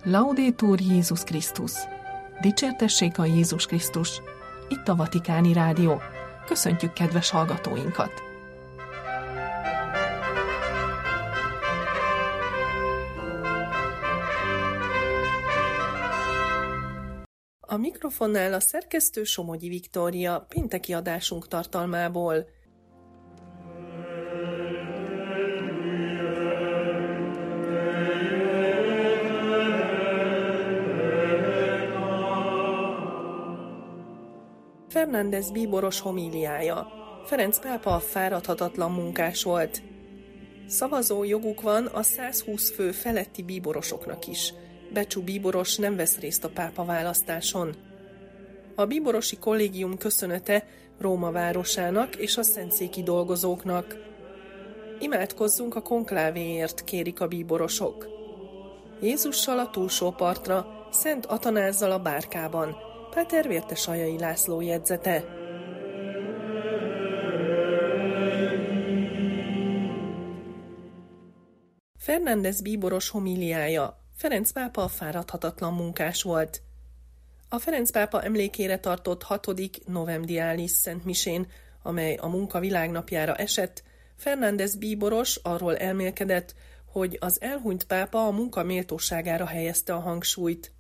Laudetur Jézus Krisztus! Dicsértessék a Jézus Krisztus! Itt a Vatikáni Rádió. Köszöntjük kedves hallgatóinkat! A mikrofonnál a szerkesztő Somogyi Viktória pénteki adásunk tartalmából. Fernández bíboros homíliája. Ferenc pápa fáradhatatlan munkás volt. Szavazó joguk van a 120 fő feletti bíborosoknak is. Becsú bíboros nem vesz részt a pápa választáson. A bíborosi kollégium köszönete Róma városának és a szentszéki dolgozóknak. Imádkozzunk a konklávéért, kérik a bíborosok. Jézussal a túlsó partra, Szent Atanázzal a bárkában. Páter Vértesajai László jegyzete. Fernández bíboros homíliája. Ferenc pápa fáradhatatlan munkás volt. A Ferenc pápa emlékére tartott 6. Novem Dialis szentmisén, amely a munka világnapjára esett, Fernández bíboros arról elmélkedett, hogy az elhunyt pápa a munka méltóságára helyezte a hangsúlyt.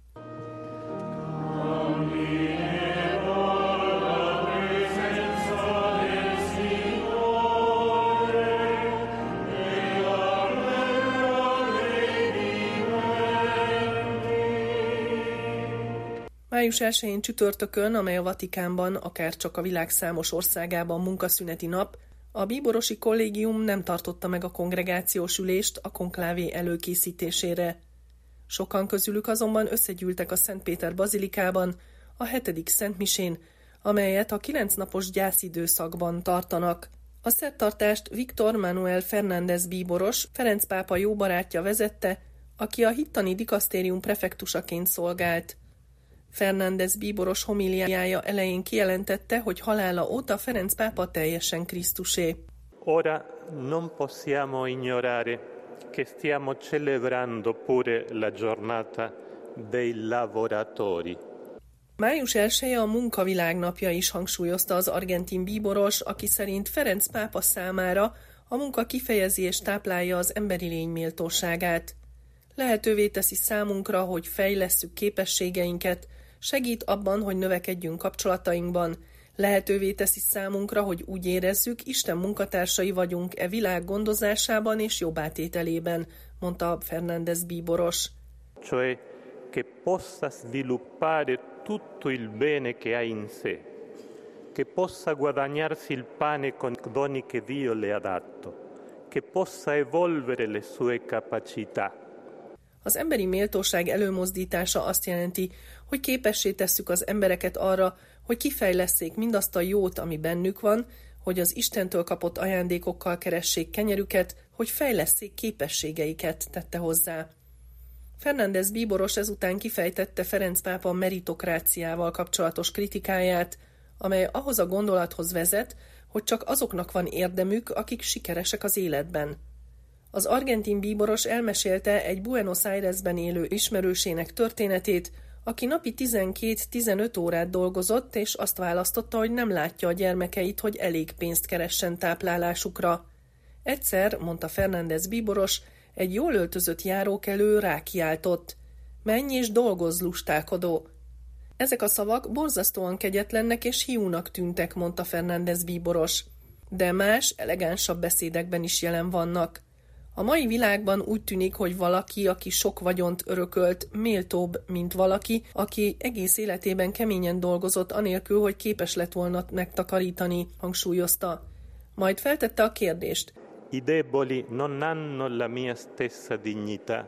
Május 1-én csütörtökön, amely a Vatikánban, akárcsak a világ számos országában munkaszüneti nap, a bíborosi kollégium nem tartotta meg a kongregációs ülést a konklávé előkészítésére. Sokan közülük azonban összegyűltek a Szent Péter bazilikában, a 7. szentmisén, amelyet a 9 napos gyászidőszakban tartanak. A szertartást Víctor Manuel Fernández bíboros, Ferenc pápa jó barátja vezette, aki a hittani dikasztérium prefektusaként szolgált. Fernández bíboros homíliája elején kijelentette, hogy halála óta Ferenc pápa teljesen Krisztusé. Ora non possiamo ignorare che stiamo celebrando pure la giornata dei lavoratori. Május 1-e a munkavilágnapja is, hangsúlyozta az argentin bíboros, aki szerint Ferenc pápa számára a munka kifejezi és táplálja az emberi lény méltóságát. Lehetővé teszi számunkra, hogy fejlesszük képességeinket, segít abban, hogy növekedjünk kapcsolatainkban, lehetővé teszi számunkra, hogy úgy érezzük, Isten munkatársai vagyunk e világ gondozásában és jobbátételében, mondta Fernández bíboros. Cioè che possa sviluppare tutto il bene che ha in sé, che possa guadagnarsi il pane con i doni che Dio le ha dato, che possa evolvere le sue capacità. Az emberi méltóság előmozdítása azt jelenti, hogy képessé tesszük az embereket arra, hogy kifejlesszék mindazt a jót, ami bennük van, hogy az Istentől kapott ajándékokkal keressék kenyerüket, hogy fejlesszék képességeiket, tette hozzá. Fernández bíboros ezután kifejtette Ferenc pápa meritokráciával kapcsolatos kritikáját, amely ahhoz a gondolathoz vezet, hogy csak azoknak van érdemük, akik sikeresek az életben. Az argentin bíboros elmesélte egy Buenos Airesben élő ismerősének történetét, aki napi 12-15 órát dolgozott, és azt választotta, hogy nem látja a gyermekeit, hogy elég pénzt keressen táplálásukra. Egyszer, mondta Fernández bíboros, egy jól öltözött járókelő rákiáltott: "Menj és dolgozz, lustálkodó!" Ezek a szavak borzasztóan kegyetlennek és hiúnak tűntek, mondta Fernández bíboros. De más, elegánsabb beszédekben is jelen vannak. A mai világban úgy tűnik, hogy valaki, aki sok vagyont örökölt, méltóbb, mint valaki, aki egész életében keményen dolgozott, anélkül, hogy képes lett volna megtakarítani, hangsúlyozta. Majd feltette a kérdést. I deboli non hanno la mia stessa dignità.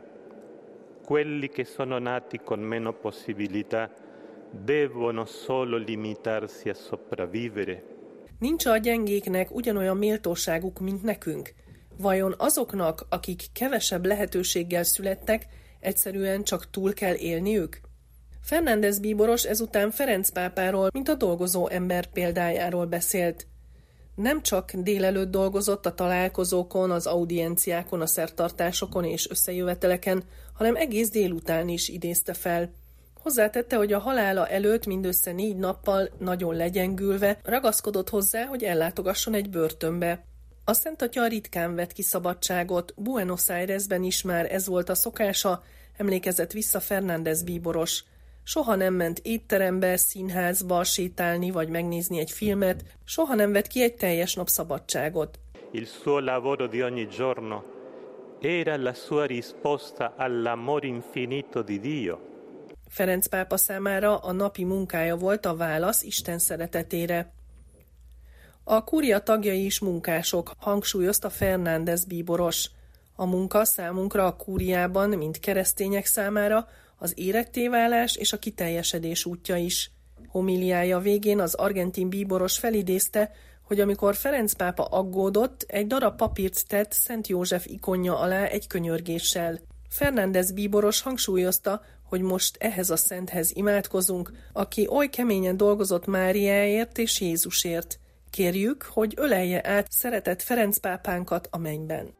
Quelli che sono nati con meno possibilità devono solo limitarsi a sopravvivere. Nincs a gyengéknek ugyanolyan méltóságuk, mint nekünk. Vajon azoknak, akik kevesebb lehetőséggel születtek, egyszerűen csak túl kell élniük? Fernández bíboros ezután Ferenc pápáról, mint a dolgozó ember példájáról beszélt. Nem csak délelőtt dolgozott a találkozókon, az audienciákon, a szertartásokon és összejöveteleken, hanem egész délután is idézte fel. Hozzátette, hogy a halála előtt mindössze 4 nappal nagyon legyengülve ragaszkodott hozzá, hogy ellátogasson egy börtönbe. A Szent Atya ritkán vett ki szabadságot, Buenos Airesben is már ez volt a szokása, emlékezett vissza Fernández bíboros. Soha nem ment étterembe, színházba sétálni vagy megnézni egy filmet, soha nem vett ki egy teljes nap szabadságot. Il suo lavoro di ogni giorno era la sua risposta all'amore infinito di Dio. Ferenc pápa számára a napi munkája volt a válasz Isten szeretetére. A kúria tagjai is munkások, hangsúlyozta Fernández bíboros. A munka számunkra a kúriában, mint keresztények számára, az érettéválás és a kiteljesedés útja is. Homiliája végén az argentin bíboros felidézte, hogy amikor Ferenc pápa aggódott, egy darab papírt tett Szent József ikonja alá egy könyörgéssel. Fernández bíboros hangsúlyozta, hogy most ehhez a szenthez imádkozunk, aki oly keményen dolgozott Máriáért és Jézusért. Kérjük, hogy ölelje át szeretett Ferenc pápánkat a mennyben.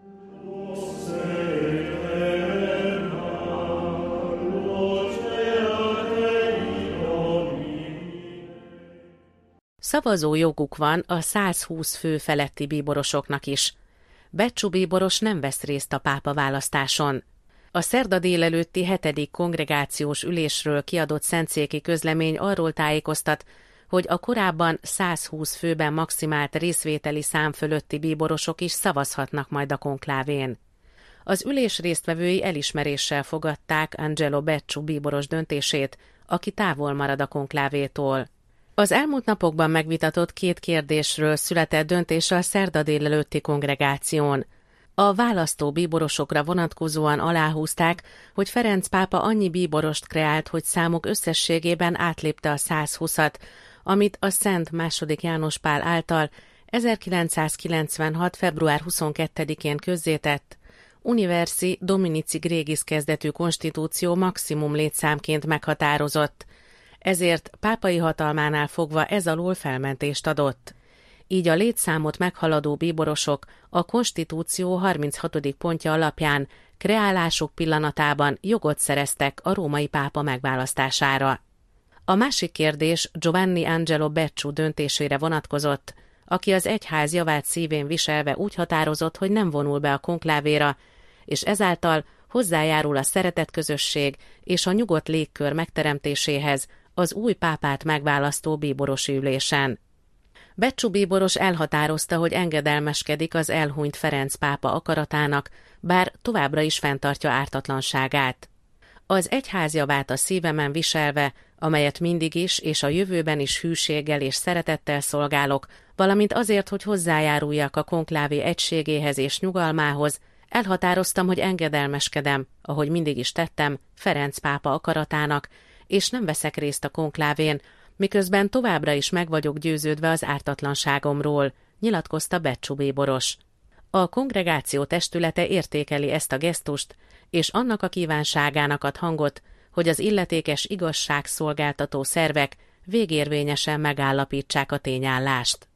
Szavazójoguk van a 120 fő feletti bíborosoknak is. Becsu bíboros nem vesz részt a pápa választáson. A szerda délelőtti 7. kongregációs ülésről kiadott szentszéki közlemény arról tájékoztat, hogy a korábban 120 főben maximált részvételi szám fölötti bíborosok is szavazhatnak majd a konklávén. Az ülés résztvevői elismeréssel fogadták Angelo Becciu bíboros döntését, aki távol marad a konklávétól. Az elmúlt napokban megvitatott 2 kérdésről született döntés a szerda délelőtti kongregáción. A választó bíborosokra vonatkozóan aláhúzták, hogy Ferenc pápa annyi bíborost kreált, hogy számuk összességében átlépte a 120-at, amit a Szent II. János Pál által 1996. február 22-én közzétett Universi Dominici Gregis kezdetű konstitúció maximum létszámként meghatározott, ezért pápai hatalmánál fogva ez alól felmentést adott. Így a létszámot meghaladó bíborosok a konstitúció 36. pontja alapján kreálásuk pillanatában jogot szereztek a római pápa megválasztására. A másik kérdés Giovanni Angelo Becciu döntésére vonatkozott, aki az egyház javát szívén viselve úgy határozott, hogy nem vonul be a konklávéra, és ezáltal hozzájárul a szeretetközösség és a nyugodt légkör megteremtéséhez az új pápát megválasztó bíborosi ülésen. Becciu bíboros elhatározta, hogy engedelmeskedik az elhunyt Ferenc pápa akaratának, bár továbbra is fenntartja ártatlanságát. Az egyház javát a szívemen viselve, amelyet mindig is és a jövőben is hűséggel és szeretettel szolgálok, valamint azért, hogy hozzájáruljak a konklávé egységéhez és nyugalmához, elhatároztam, hogy engedelmeskedem, ahogy mindig is tettem, Ferenc pápa akaratának, és nem veszek részt a konklávén, miközben továbbra is meg vagyok győződve az ártatlanságomról, nyilatkozta Becciu bíboros. A kongregáció testülete értékeli ezt a gesztust, és annak a kívánságának ad hangot, hogy az illetékes igazságszolgáltató szervek végérvényesen megállapítsák a tényállást.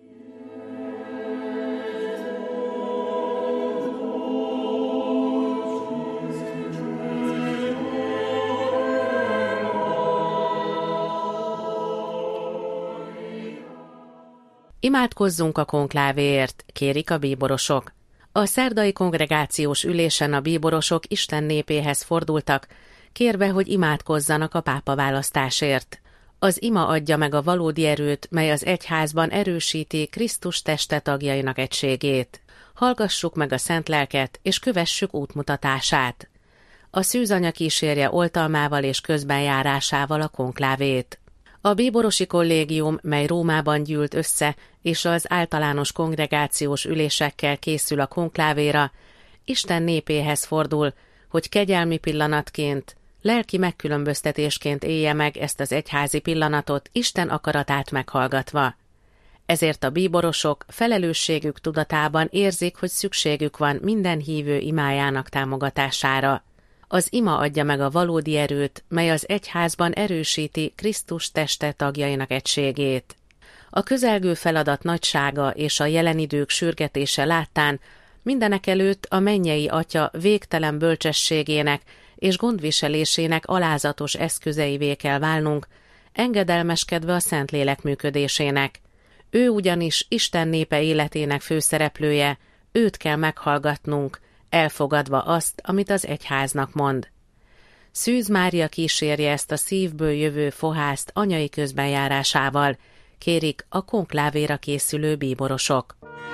Imádkozzunk a konklávéért, kérik a bíborosok. A szerdai kongregációs ülésen a bíborosok Isten népéhez fordultak, kérve, hogy imádkozzanak a pápaválasztásért. Az ima adja meg a valódi erőt, mely az egyházban erősíti Krisztus teste tagjainak egységét. Hallgassuk meg a szent lelket, és kövessük útmutatását. A szűzanya kísérje oltalmával és közbenjárásával a konklávét. A bíborosi kollégium, mely Rómában gyűlt össze, és az általános kongregációs ülésekkel készül a konklávéra, Isten népéhez fordul, hogy kegyelmi pillanatként, lelki megkülönböztetésként élje meg ezt az egyházi pillanatot Isten akaratát meghallgatva. Ezért a bíborosok felelősségük tudatában érzik, hogy szükségük van minden hívő imájának támogatására. Az ima adja meg a valódi erőt, mely az egyházban erősíti Krisztus teste tagjainak egységét. A közelgő feladat nagysága és a jelen idők sürgetése láttán mindenekelőtt a mennyei Atya végtelen bölcsességének és gondviselésének alázatos eszközeivé kell válnunk, engedelmeskedve a Szentlélek működésének. Ő ugyanis Isten népe életének főszereplője, őt kell meghallgatnunk, elfogadva azt, amit az egyháznak mond. Szűz Mária kísérje ezt a szívből jövő fohászt anyai közbenjárásával, kérik a konklávéra készülő bíborosok.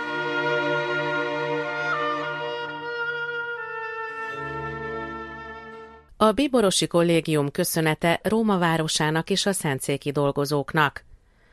A bíborosi kollégium köszönete Róma városának és a szentszéki dolgozóknak.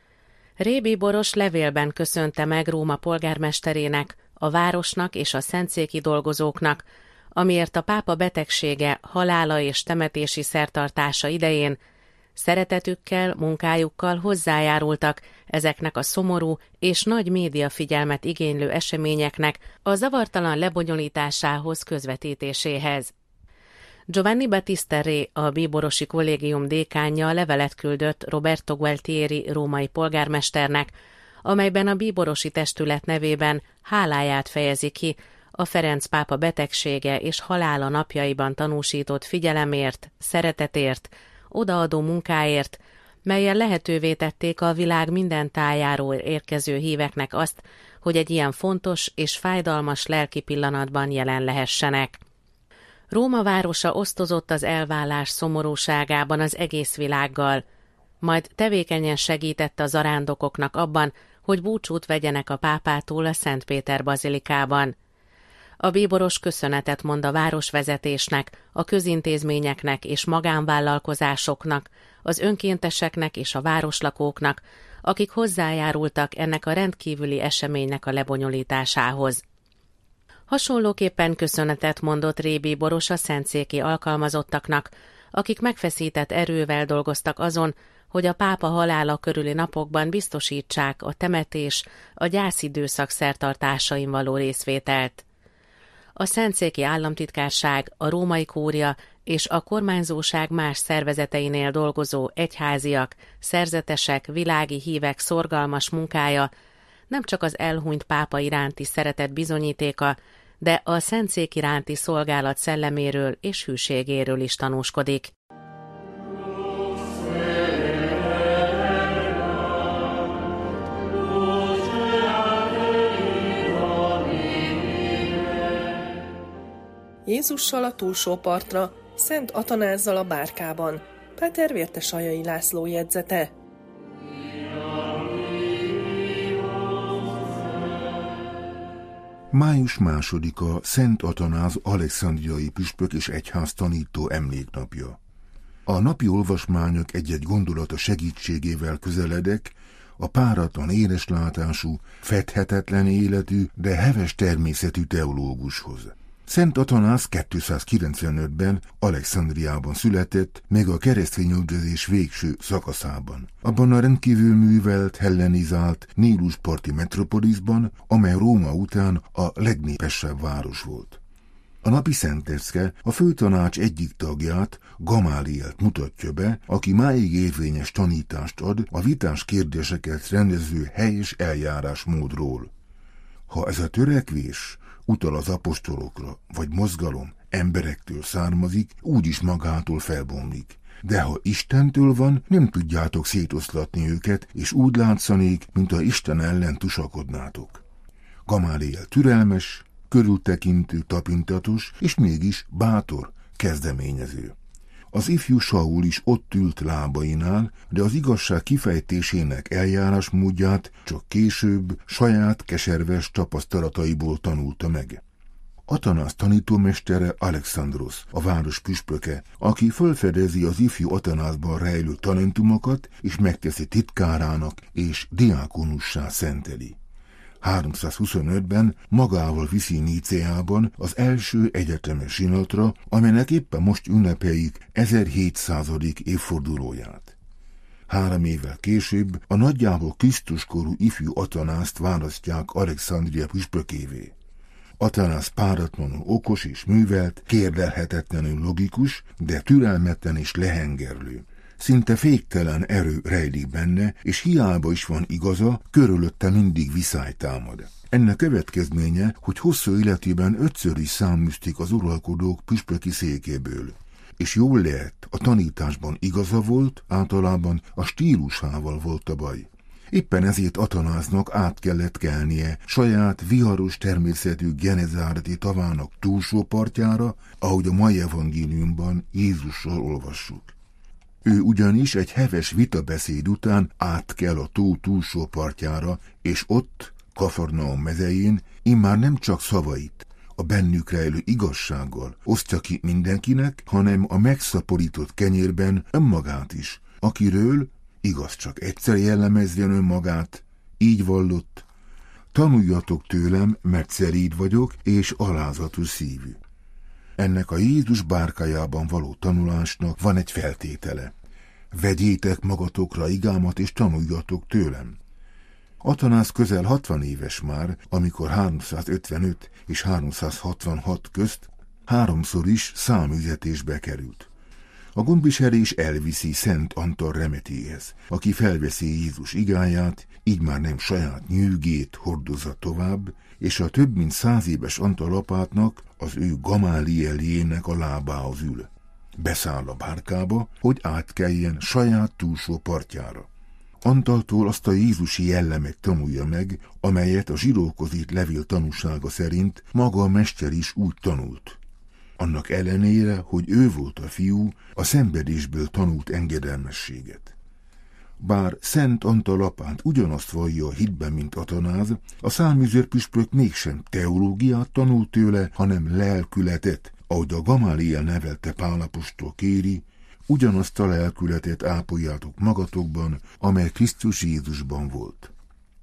Ré bíboros levélben köszönte meg Róma polgármesterének, a városnak és a szentszéki dolgozóknak, amiért a pápa betegsége, halála és temetési szertartása idején szeretetükkel, munkájukkal hozzájárultak ezeknek a szomorú és nagy médiafigyelmet igénylő eseményeknek a zavartalan lebonyolításához, közvetítéséhez. Giovanni Battista Re, a bíborosi kollégium dékánja levelet küldött Roberto Gualtieri római polgármesternek, amelyben a bíborosi testület nevében háláját fejezi ki a Ferenc pápa betegsége és halála napjaiban tanúsított figyelemért, szeretetért, odaadó munkáért, mellyel lehetővé tették a világ minden tájáról érkező híveknek azt, hogy egy ilyen fontos és fájdalmas lelki pillanatban jelen lehessenek. Róma városa osztozott az elválás szomorúságában az egész világgal, majd tevékenyen segített a zarándokoknak abban, hogy búcsút vegyenek a pápától a Szent Péter bazilikában. A bíboros köszönetet mond a városvezetésnek, a közintézményeknek és magánvállalkozásoknak, az önkénteseknek és a városlakóknak, akik hozzájárultak ennek a rendkívüli eseménynek a lebonyolításához. Hasonlóképpen köszönetet mondott Ré bíboros a szentszéki alkalmazottaknak, akik megfeszített erővel dolgoztak azon, hogy a pápa halála körüli napokban biztosítsák a temetés, a gyászidőszak szertartásain való részvételt. A szentszéki államtitkárság, a római kúria és a kormányzóság más szervezeteinél dolgozó egyháziak, szerzetesek, világi hívek szorgalmas munkája nem csak az elhunyt pápa iránti szeretet bizonyítéka, de a szentszék iránti szolgálat szelleméről és hűségéről is tanúskodik. Jézussal a túlsó partra, Szent Atanázzal a bárkában. Péter Vértesajai László jegyzete. Május 2-a Szent Atanáz alexandriai püspök és egyháztanító emléknapja. A napi olvasmányok egy-egy gondolata segítségével közeledek a páratlan éreslátású, fedhetetlen életű, de heves természetű teológushoz. Szent Atanáz 295-ben Alexandriában született, még a keresztény üldözés végső szakaszában. Abban a rendkívül művelt, hellenizált, Nílusparti metropoliszban, amely Róma után a legnépesebb város volt. A napi szentecke a főtanács egyik tagját, Gamálielt mutatja be, aki máig érvényes tanítást ad a vitás kérdéseket rendező helyes eljárásmódról. Ha ez a törekvés utal az apostolokra, vagy mozgalom emberektől származik, úgyis magától felbomlik. De ha Istentől van, nem tudjátok szétoszlatni őket, és úgy látszanék, mintha Isten ellen tusakodnátok. Gamáliel türelmes, körültekintő, tapintatos, és mégis bátor, kezdeményező. Az ifjú Saul is ott ült lábainál, de az igazság kifejtésének eljárásmódját csak később saját keserves tapasztalataiból tanulta meg. Atanáz tanítómestere Alexandros, a város püspöke, aki fölfedezi az ifjú Atanázban rejlő talentumokat, és megteszi titkárának és diákonussá szenteli. 325-ben magával viszi Níceában az első egyetemes sinatra, amelynek éppen most ünnepeljük 1700. évfordulóját. 3 évvel később a nagyjából Krisztuskorú ifjú Atanázt választják Alexandria püspökévé. Atanáz páratlanul okos és művelt, kérdelhetetlenül logikus, de türelmetlen és lehengerlő. szinte féktelen erő rejlik benne, és hiába is van igaza, körülötte mindig viszály támad. Ennek következménye, hogy hosszú életében 5-ször is száműzték az uralkodók püspöki székéből. És jól lehet, a tanításban igaza volt, általában a stílusával volt a baj. Éppen ezért Atanáznak át kellett kelnie saját viharos természetű genezáreti tavának túlsó partjára, ahogy a mai evangéliumban Jézusról olvassuk. Ő ugyanis egy heves vitabeszéd után átkel a tó túlsó partjára, és ott, Kafarnaum mezején immár nem csak szavait, a bennük rejlő igazsággal osztja ki mindenkinek, hanem a megszaporított kenyérben önmagát is, akiről, igaz csak egyszer jellemezvén önmagát, így vallott: tanuljatok tőlem, mert szeréd vagyok és alázatos szívű. Ennek a Jézus bárkájában való tanulásnak van egy feltétele: vegyétek magatokra igámat és tanuljatok tőlem. Atanáz közel 60 éves már, amikor 355 és 366 közt 3-szor is száműzetésbe került. A gondviselés elviszi Szent Antal remetéhez, aki felveszi Jézus igáját, így már nem saját nyűgét hordozza tovább, és a több mint 100 éves Antal apátnak, az ő Gamáliéljének a lábához ül. Beszáll a bárkába, hogy átkeljen saját túlsó partjára. Antaltól azt a jézusi jellemet tanulja meg, amelyet a zsidókhoz levél tanúsága szerint maga a mester is úgy tanult. Annak ellenére, hogy ő volt a fiú, a szenvedésből tanult engedelmességet. Bár Szent Antal apát ugyanazt vallja a hitben, mint Atanáz, a száműzött püspök mégsem teológiát tanult tőle, hanem lelkületet, ahogy a Gamáliel nevelte Pál apostol kéri: ugyanazt a lelkületet ápoljátok magatokban, amely Krisztus Jézusban volt.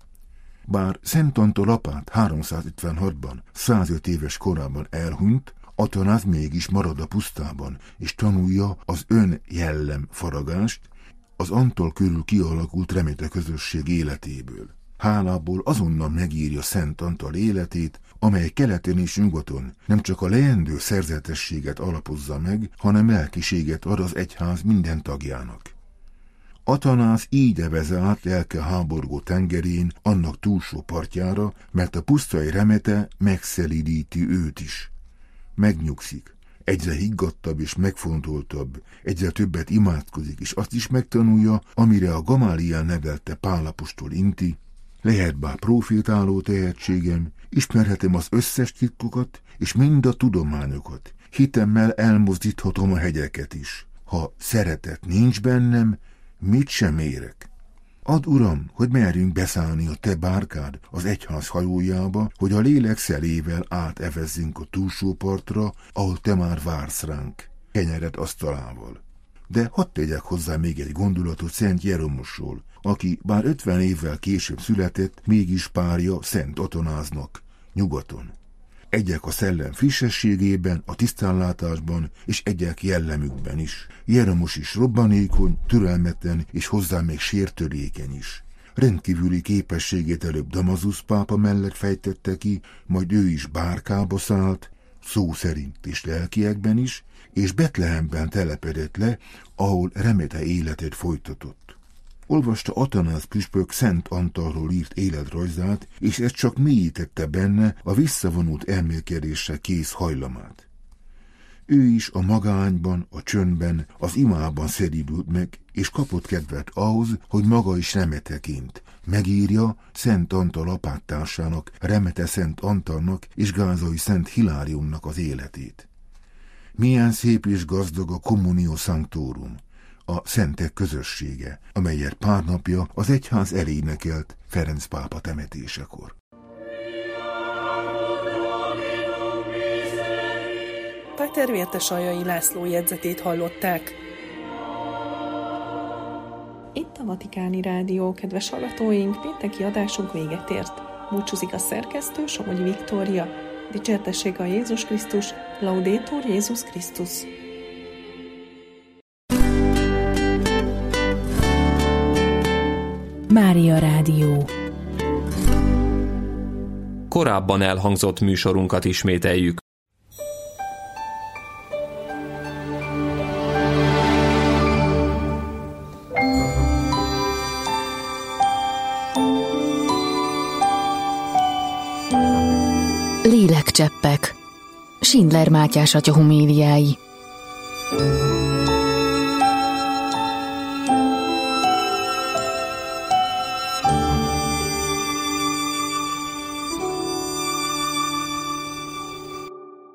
Bár Szent Antal apát 356-ban, 105 éves korában elhunyt, Atanáz mégis marad a pusztában, és tanulja az ön-jellem faragást, az Antal körül kialakult remete közösség életéből. Hálából azonnal megírja Szent Antal életét, amely keleten és nyugaton nem csak a leendő szerzetességet alapozza meg, hanem lelkiséget ad az egyház minden tagjának. Atanáz így eveze át lelke háborgó tengerén annak túlsó partjára, mert a pusztai remete megszelídíti őt is. Megnyugszik, egyre higgadtabb és megfontoltabb, egyre többet imádkozik, és azt is megtanulja, amire a Gamáliel nevelte Pál apostol inti: lehet bár profétáló tehetségem, ismerhetem az összes titkokat, és mind a tudományokat, hitemmel elmozdíthatom a hegyeket is. Ha szeretet nincs bennem, mit sem érek. Add, Uram, hogy merjünk beszállni a te bárkád az egyház hajójába, hogy a lélek szelével átevezzünk a túlsó partra, ahol te már vársz ránk, kenyered asztalával. De hadd tegyek hozzá még egy gondolatot Szent Jeromosról, aki bár 50 évvel később született, mégis párja Szent Atanáznak, nyugaton. Egyek a szellem frissességében, a tisztánlátásban, és egyek jellemükben is. Jeromos is robbanékony, türelmetlen, és hozzá még sértörékeny is. Rendkívüli képességét előbb Damazusz pápa mellett fejtette ki, majd ő is bárkába szállt, szó szerint és lelkiekben is, és Betlehemben telepedett le, ahol remete életet folytatott. Olvasta Atanáz püspök Szent Antalról írt életrajzát, és ez csak mélyítette benne a visszavonult elmélkedésre kész hajlamát. Ő is a magányban, a csöndben, az imában szeridült meg, és kapott kedvet ahhoz, hogy maga is remeteként megírja Szent Antal apáttársának, remete Szent Antalnak és gázai Szent Hiláriumnak az életét. Milyen szép és gazdag a Communio Sanctorum, a szentek közössége, amelyet pár napja az egyház elénekelt Ferenc pápa temetésekor. Páter Vértesaljai László jegyzetét hallották. Itt a Vatikáni Rádió, kedves hallgatóink, pénteki adásunk véget ért. Búcsúzik a szerkesztő, Somogyi Viktória. Dicsértessék a Jézus Krisztus, Laudetur Jézus Krisztus. Mária Rádió. Korábban elhangzott műsorunkat ismételjük. Lélekcseppek. Schindler Mátyás atya homéliái.